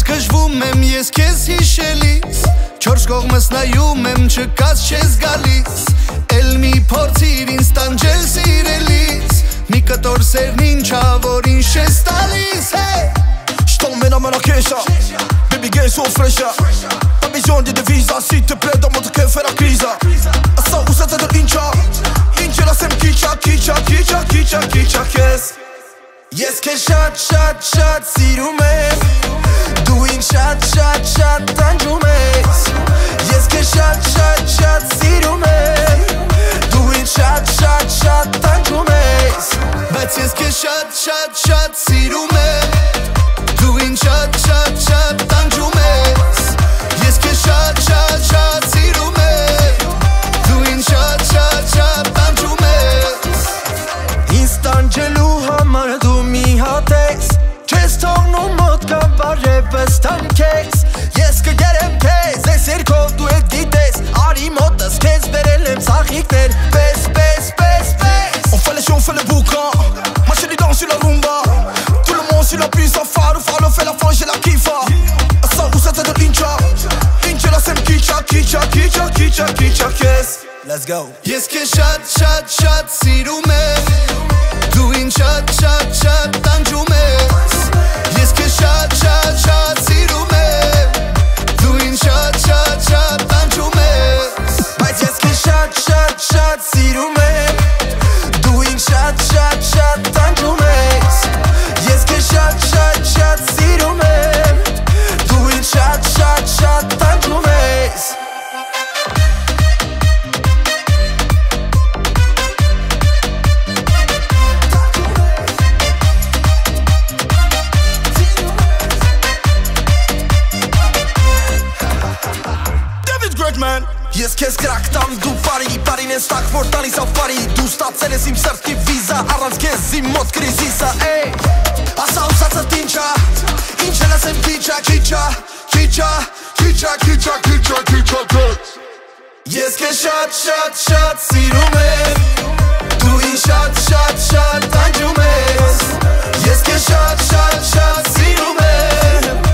Գժվում եմ ես քեզ հիշելիս Չորս կողմս նայում եմ չկաս չես գալիս Էլ մի փորձիր ինձ տանջել սիրելիս Մի կտոր սերն ինչա որ ինչ ես տալիս J't'en mène à la quecha Baby girl so fresh Pas besoin de visa S'il te plaît demande que fait la crise Asa où ça te donne incha Incha la sem kicha kicha kicha kicha kicha kes Yes que shot shot shot sirume Doing shot shot shot tanjume Yes que shot shot shot sirume Doing shot shot shot tanjume Բայց ես քեզ շատ սիրում եմ Դու ինձ շատ տանջում ես Ես քեզ շատ սիրում եմ Դու ինձ շատ տանջում ես Ինձ տանջելու համար դու մի հատ ես Չես թողնում մոտ կամ բարևս թանքես Ես կգերեմ քեզ, ես երկով դու էդ գիտես Արի մոտս քեզ բերել եմ ծաղիկներ Պես, պես, պես, պես On fait les shows, on fait le boucan Ma chérie danse sur la rumba Tout le monde sur la piste, faro, faro, fait la fin, j'ai la kiffa Asa où ça te donne incha Incha la sem kicha, kicha, kicha, kicha, kicha, kes Let's go Ես քեզ շատ սիրում եմ Դու ինձ շատ տանջում ես Ես քեզ շատ սիրում եմ Դու ինձ շատ տանջում ես Բայց ես քեզ շատ սիրում եմ Դու ինձ շատ տանջում ես Ես քեզ շատ սիրում եմ Դու ինձ շատ տանջում ես Man. Ես քեզ կրակտամ դու բարին ես տակ որ տալիս ավարի Դու ստացել ես իմ սրտի վիզա Առանց քեզ իմ մոտ կրիզիսա Ասա ուսացդ ինչա Ինչ էլ ասեմ քիչա քիչա քիչա քիչա քիչա քիչա քիչա Ես քեզ շատ սիրում եմ Դու ինձ շատ տանջում ես Ես քեզ շատ սիրում եմ